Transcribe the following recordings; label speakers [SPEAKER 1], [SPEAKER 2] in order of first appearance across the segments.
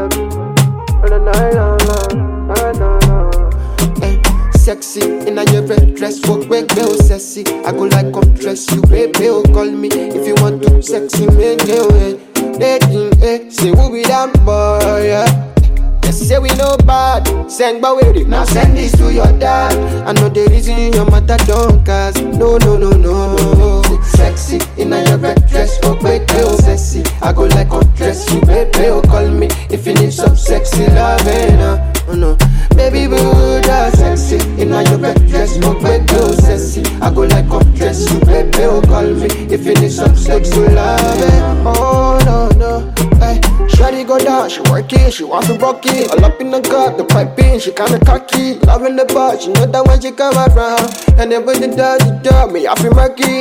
[SPEAKER 1] Sexy in a your red dress, walk back, me oh sexy. I go like come dress you, baby, oh call me if you want to sexy me, dating, say who be that boy, yeah. They say we no bad, send by with it. Now send this to your dad. I know the reason your mother don't cast. No. Sexy in a your red dress, oh baby, oh sexy. I go like come dress you, baby, oh call me if you need some sexy loving, oh no. Baby boo, that's sexy in a your red dress, oh baby, oh sexy. I go like come dress you, baby, oh call me if you need some sexy loving. Oh no, hey. Shawty go down, she working, she want to rock it. All up in the gut, the piping, she kinda cocky. Loving the butt, she know that when she come around. And then when the dog, me I feel murky.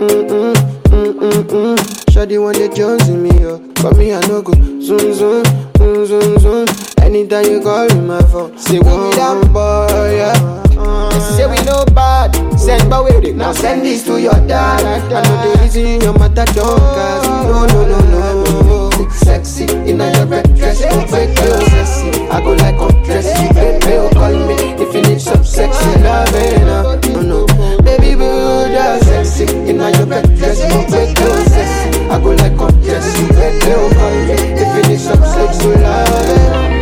[SPEAKER 1] Shawty want the Jones in me, yo. But me I no go zoom. Anytime you call me my phone, say we be that boy, yeah. They say we no bad, send by with it. Now send this to your dad. I know the reason your mother don't cast. No. Sexy in a your red dress, oh baby, oh sexy. I go like come dress you, baby, oh call me if you need some sexy loving, no. Baby boo, that's sexy in a your red dress, oh baby, oh sexy. I go like come dress you, baby, oh call me if you need some sexy loving.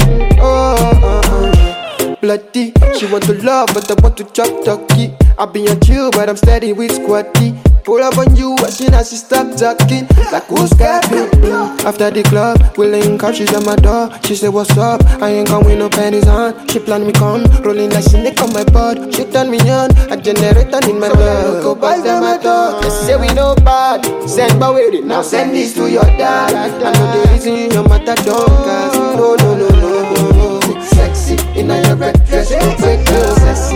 [SPEAKER 1] Bloody, she want to love, but I want to chop turkey. I be on chill, but I'm steady with squatty. Pull up on you as soon as she stop talking. Like who's got me? After the club, we link up, she's at my door. She say what's up, I ain't gon' with no panties on. She plan me con, rolling like snake on my butt. She turn me on, I generate and in my blood. Go buy them my dog. They say we no bad, send by with it. Now send this to your dad. I know the reason your mother don't cast. No. Sexy in a your red dress, oh baby, oh sexy.